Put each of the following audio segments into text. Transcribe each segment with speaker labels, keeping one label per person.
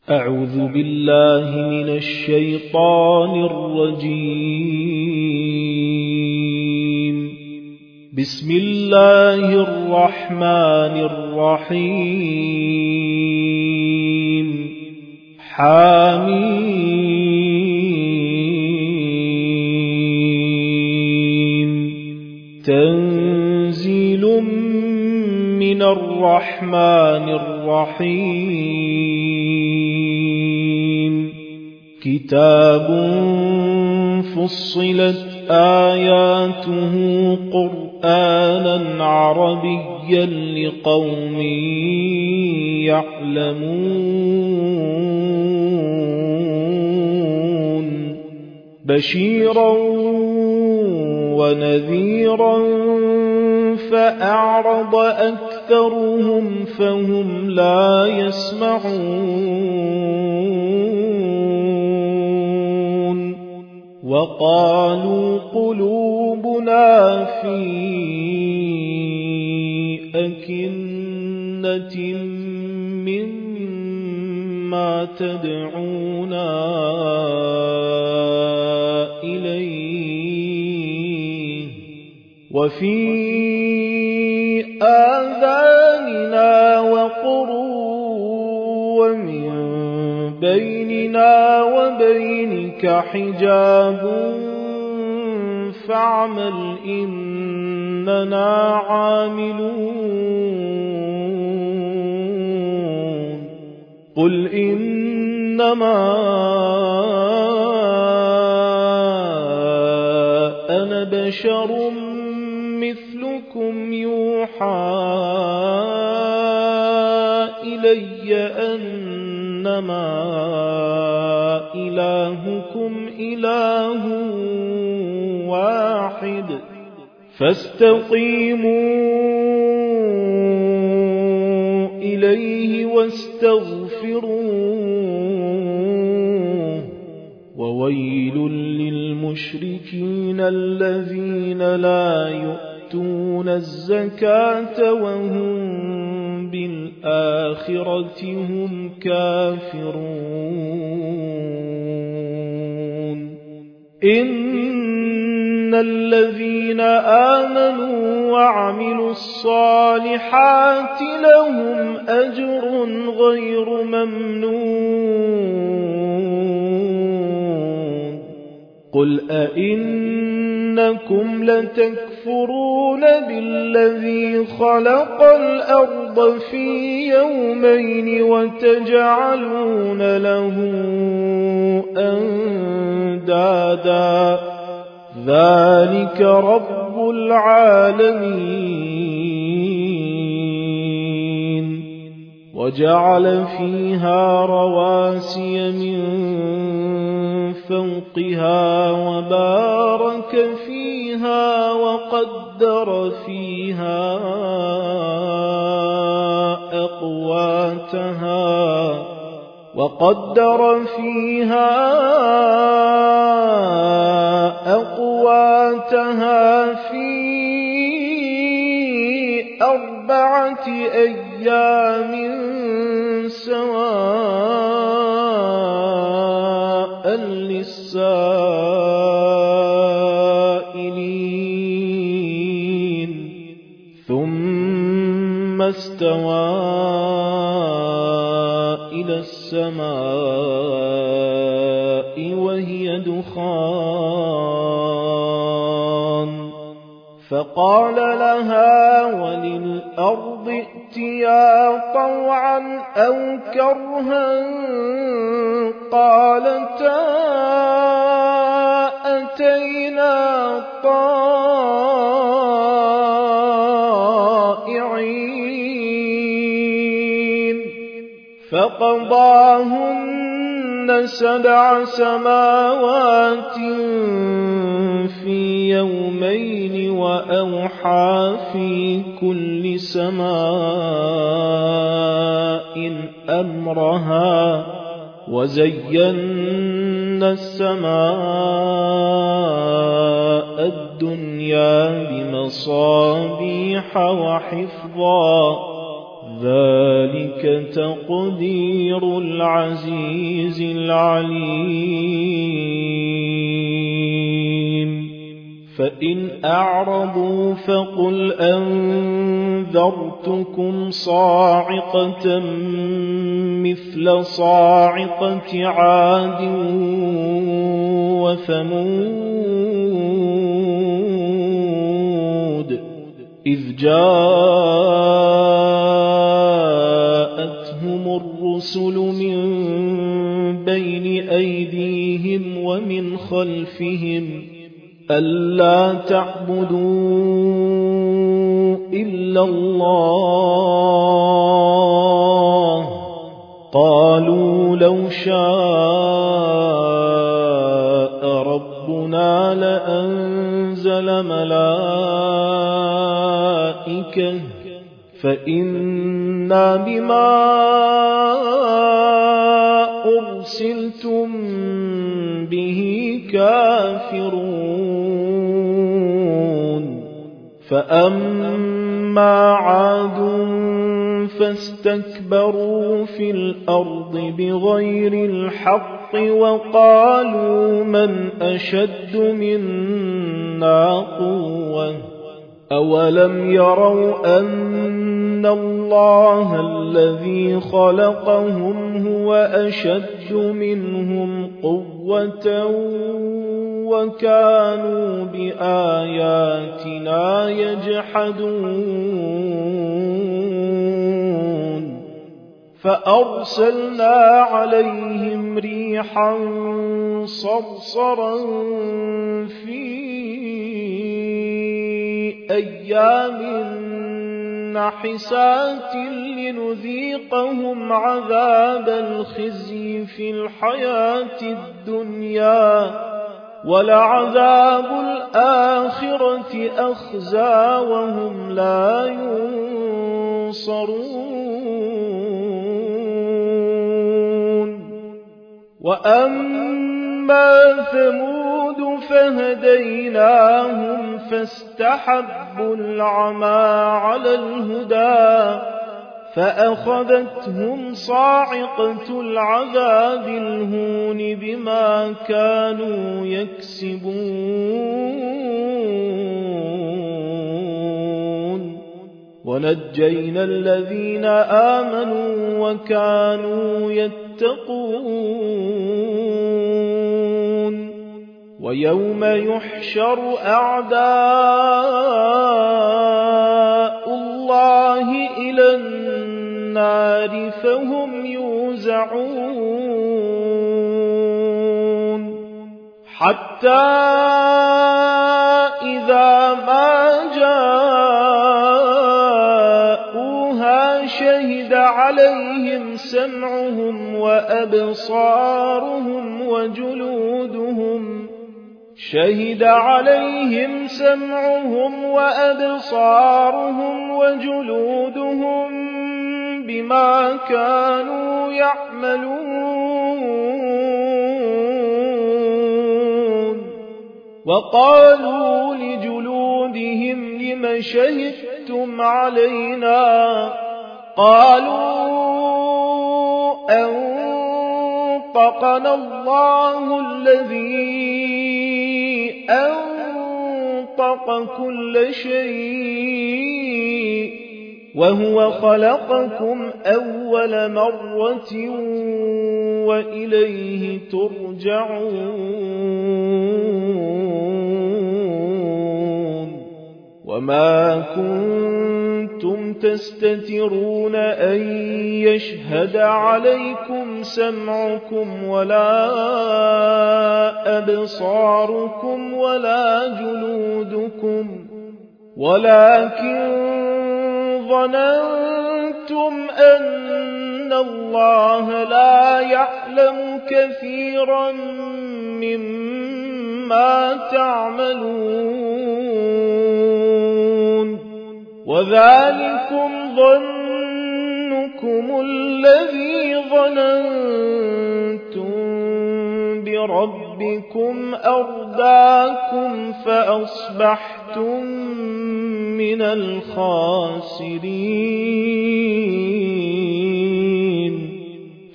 Speaker 1: أعوذ بالله من الشيطان الرجيم. بسم الله الرحمن الرحيم. حميم. تنزيل من الرحمن الرحيم. كتاب فصلت آياته قرآنا عربيا لقوم يعلمون. بشيرا ونذيرا فأعرض أكثرهم فهم لا يسمعون. وقالوا قلوبنا في أكنة مما تدعونا إليه وفي آذاننا وقر ومن بيننا وبينك حجاب فاعمل إننا عاملون. قل إنما أنا بشر مثلكم يوحى إلي أنما إلهكم إله واحد فاستقيموا إليه واستغفروه. وويل للمشركين الذين لا يؤتون الزكاة وهم بالآخرة هم كافرون. إن الذين آمنوا وعملوا الصالحات لهم أجر غير ممنون. قل أئنكم لتكفرون بالذي خلق الأرض في يومين وتجعلون له أندادا ذلك رب العالمين. وجعل فيها رواسي من فوقها وبارك فيها وقدر فيها أقواتها في 4 أيام سواء للسائلين. ثم استوى إلى السماء وهي دخان فقال لها وللأرض ائتيا طوعا أو كرها قالتا أتينا طائعين. فقضاهن 7 سماوات في يومين وأوحى في كل سماء أمرها وزينا السماء الدنيا بمصابيح وحفظا ذلك تقدير العزيز العليم فإن أعرضوا فقل أنذرتكم صاعقة مثل صاعقة عاد وثمود إذ جاءتهم الرسل من بين أيديهم ومن خلفهم ألا تعبدوا إلا الله قالوا لو شاء ربنا لأنزل ملائكة فإنا بما أرسلتم به كافرون فأما عاد فاستكبروا في الأرض بغير الحق وقالوا من أشد منا قوة أولم يروا أن الله الذي خلقهم هو أشد منهم قوة وكانوا بآياتنا يجحدون فأرسلنا عليهم ريحا صرصرا في أيام نحسات لنذيقهم عذاب الخزي في الحياة الدنيا ولعذاب الآخرة أخزى وهم لا ينصرون وأما ثمود فهديناهم فاستحبوا العمى على الهدى فأخذتهم صاعقة العذاب الهون بما كانوا يكسبون ونجينا الذين آمنوا وكانوا يتقون ويوم يحشر أعداء الله إلى النار فهم يوزعون حتى إذا ما جاءوها شهد عليهم سمعهم وأبصارهم وجلودهم بما كانوا يعملون وقالوا لجلودهم لم شهدتم علينا قالوا أنطقنا الله الذي أنطق كل شيء وهو خلقكم أول مرة وإليه ترجعون وما كنتم تستترون أن يشهد عليكم سمعكم ولا أبصاركم ولا جلودكم ولكن ظننتم أن الله لا يعلم كثيرا مما تعملون وذلكم ظنكم الذي ظننتم بربكم أرداكم فأصبحتم من الخاسرين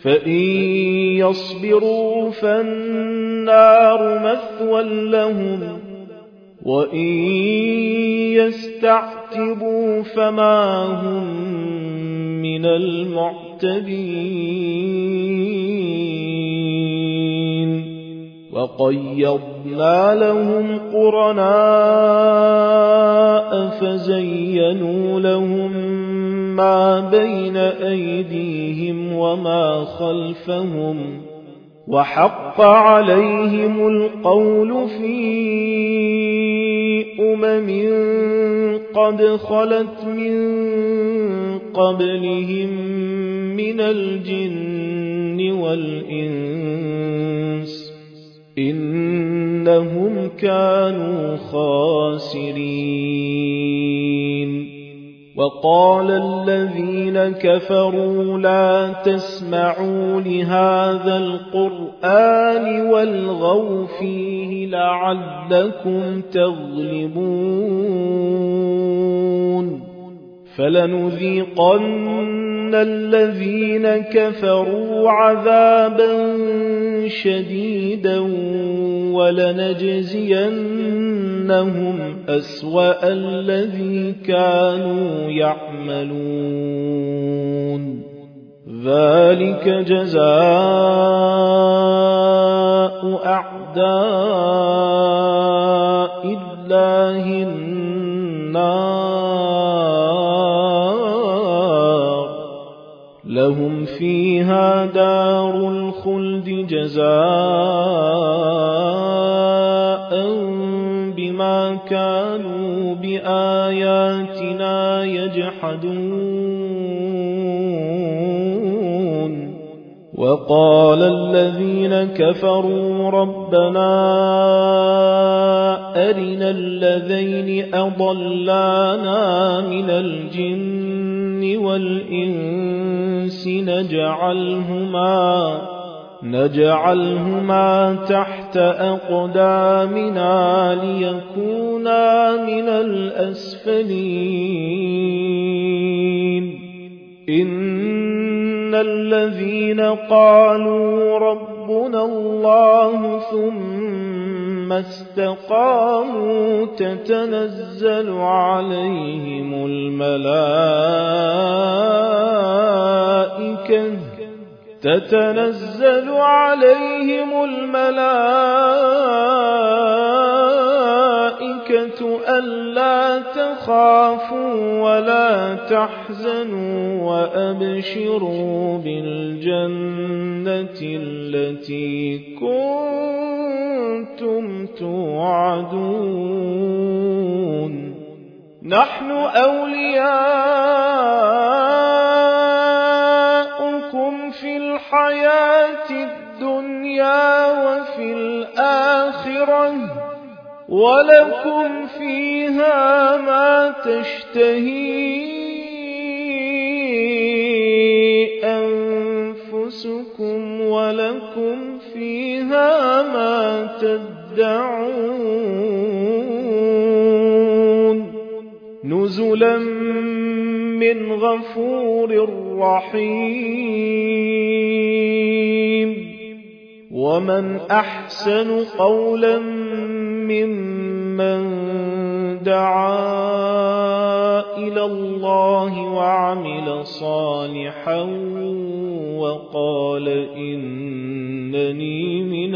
Speaker 1: فإن يصبروا فالنار مثوى لهم وإن يستعتبوا فما هم من المعتبين وقيضنا لهم قرناء فزينوا لهم ما بين أيديهم وما خلفهم وحق عليهم القول في قد خلت من قبلهم من الجن والإنس إنهم كانوا خاسرين وقال الذين كفروا لا تسمعوا لهذا القرآن والغوا فيه لعلكم تغلبون فلنذيقن الذين كفروا عذابا شديدا ولنجزينهم أسوأ الذي كانوا يعملون ذلك جزاء أعداء الله النار لهم فيها دار الخلد جزاء بما كانوا بآياتنا يجحدون وقال الذين كفروا ربنا أرنا الذين أضلانا من الجن والإنس نجعلهما تحت أقدامنا ليكونا من الأسفلين إن الذين قالوا ربنا الله ثم استقاموا تتنزل عليهم الملائكة ألا تخافوا ولا تحزنوا وأبشروا بالجنة التي كنتم توعدون نحن أولياؤكم في الحياة الدنيا وفي الآخرة ولكم فيها ما تشتهي أنفسكم ولكم فيها ما تدعون نزلا من غفور رحيم ومن أحسن قولا ممن دعا إلى الله وعمل صالحا وقال إنني من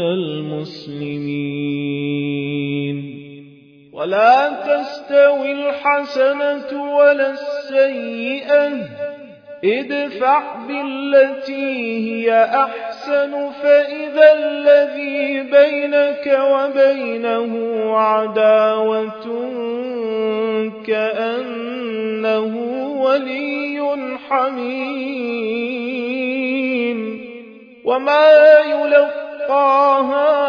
Speaker 1: المسلمين ولا تستوي الحسنة ولا السيئة ادفع بالتي هي أحسن فإذا الذي بينك وبينه عداوة كأنه ولي حميم وما يلقاها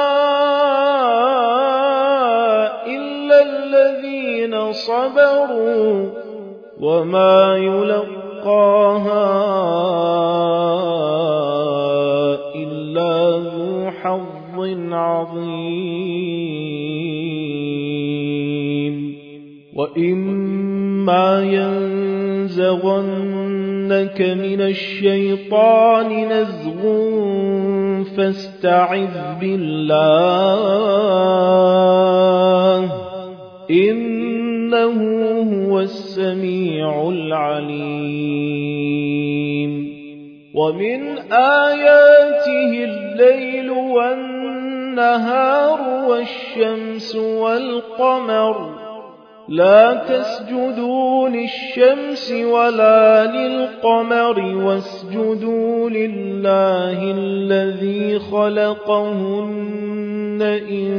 Speaker 1: إلا الذين صبروا وما يلقاها إلا ذو حظ عظيم وإما ينزغنك ينزغنك من الشيطان نزغ فاستعذ بالله إنه هو السميع العليم ومن آياته الليل والنهار والشمس والقمر لا تسجدوا للشمس ولا للقمر واسجدوا لله الذي خلقهن إن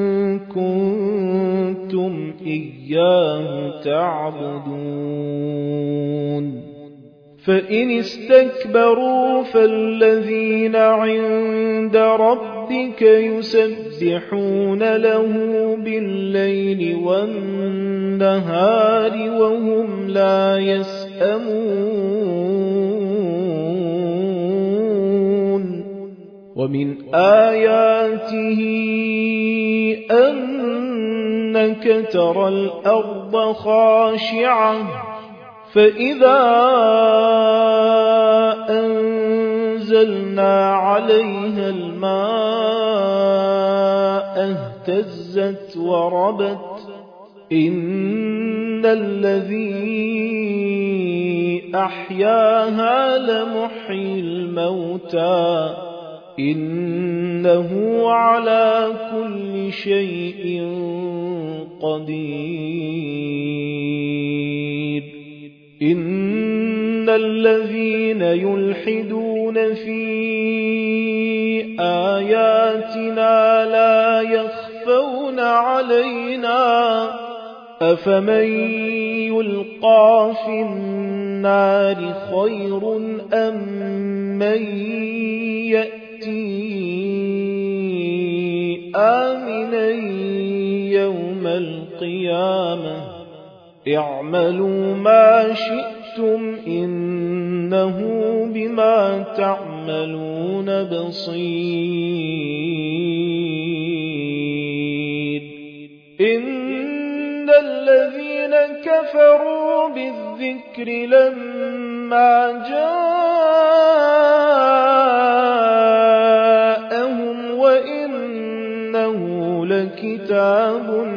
Speaker 1: كنتم إياه تعبدون فإن استكبروا فالذين عند ربك يسبحون له بالليل والنهار وهم لا يسأمون ومن آياته أنك ترى الأرض خاشعة فإذا أنزلنا عليها الماء اهتزت وربت إن الذي أحياها لمحيي الموتى إنه على كل شيء قدير إن الذين يلحدون في آياتنا لا يخفون علينا أفمن يلقى في النار خير أم من يأتي آمنا يوم القيامة اعملوا ما شئتم إنه بما تعملون بصير إن الذين كفروا بالذكر لما جاءهم وإنه لكتاب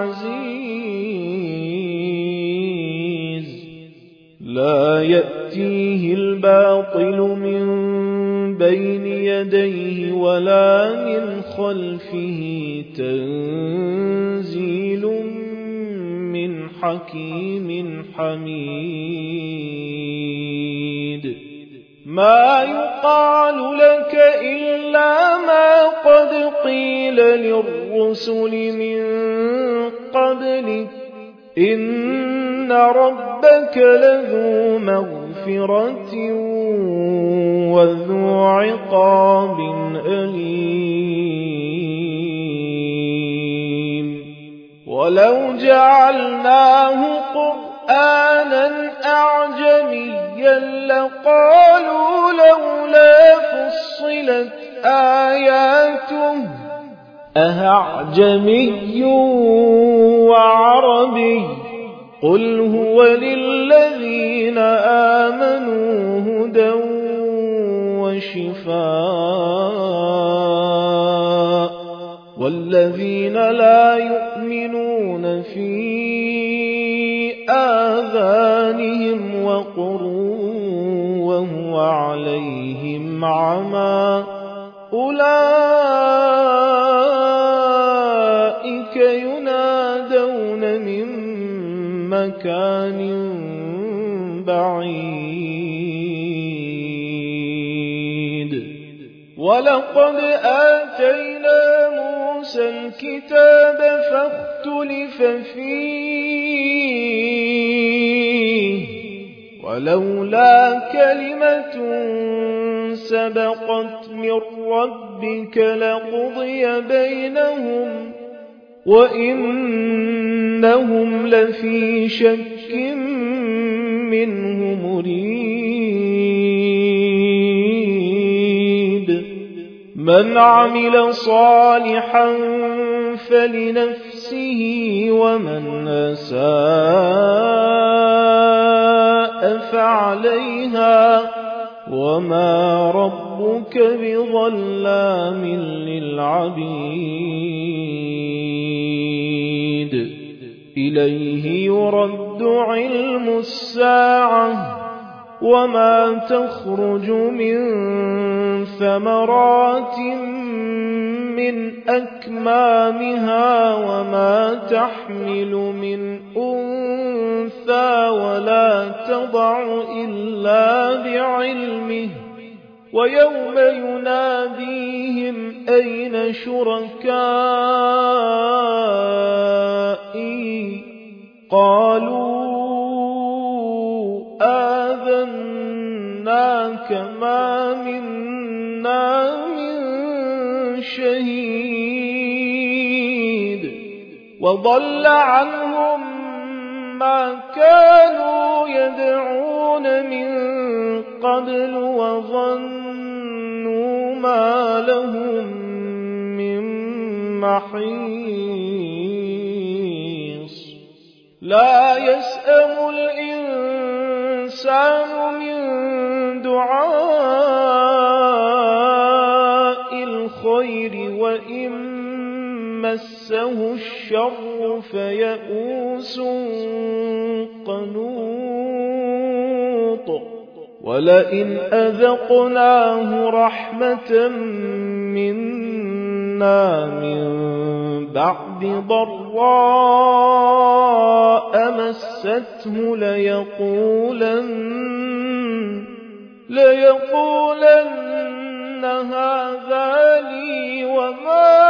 Speaker 1: عزيز لا يأتيه الباطل من بين يديه ولا من خلفه تنزيل من حكيم حميد ما يقال لك إلا ما قد قيل للرسل من قبلك إن ربك لذو مغفرة وذو عقاب أليم ولو جعلناه قرآنا أعجميا لقالوا لولا فصلت آياته أأعجمي وعربي قل هو للذين آمنوا هدى وشفاء والذين لا يؤمنون في آذانهم وقر وهو عليهم عمى أولئك ينادون من مكان بعيد ولقد آتينا موسى الكتاب فاختلف فيه ولولا كلمة سبقت من ربك لقضي بينهم وإنهم لفي شك منه مريب من عمل صالحا فلنفسه ومن أساء فعليها وما ربك بظلام للعبيد إليه يرد علم الساعة وما تخرج من ثمرات من أكمامها وما تحمل من أنثى ولا تضع إلا بعلمه ويوم يناديهم أين شركائي قالوا آذناك ما منا من شهيد وضل عنهم ما كانوا يدعون من قبل وظنوا ما لهم من محيص لا يسأم الإنسان من دعاء الخير وإن مسه الشر فيئوس قنوط ولئن أذقناه رحمة منا من بعد ضراء مسته ليقولن هذا لي وما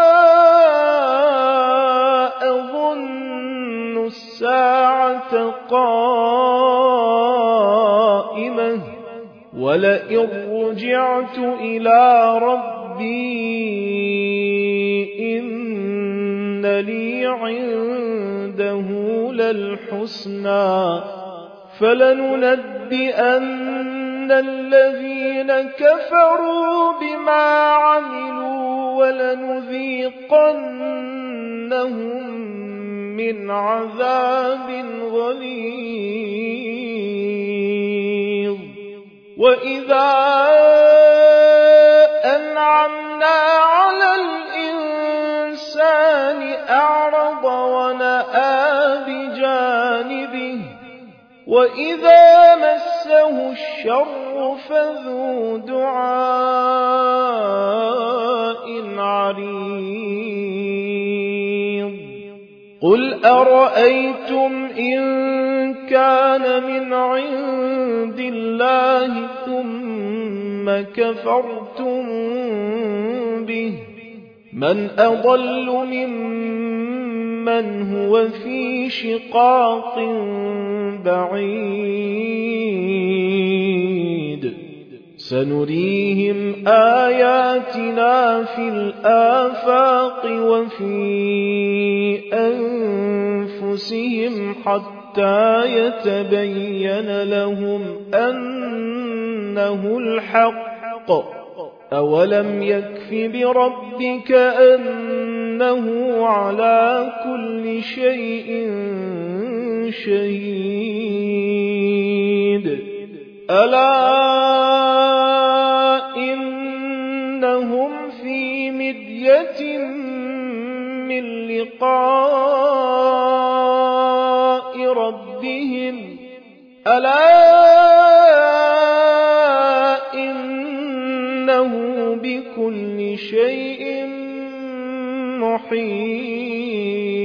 Speaker 1: أظن الساعة قائمة ولئن رجعت إلى ربي إن لي عنده للحسنى فلننبئن الذين كفروا بما عملوا ولنذيقنهم من عذاب غليظ وإذا أنعمنا على الإنسان أعرض ونأى بجانبه وإذا مسه الشر فذو دعاء عريض قل أرأيتم إن كان من عند الله ثم كفرتم به من أضل ممن هو في شقاق بعيد سنريهم آياتنا في الآفاق وفي أنفسهم حتى يتبين لهم أنه الحق أولم يكف بربك أنه على كل شيء شهيد ألا إنهم في مدية من لقاء ربهم ألا إنه بكل شيء محيط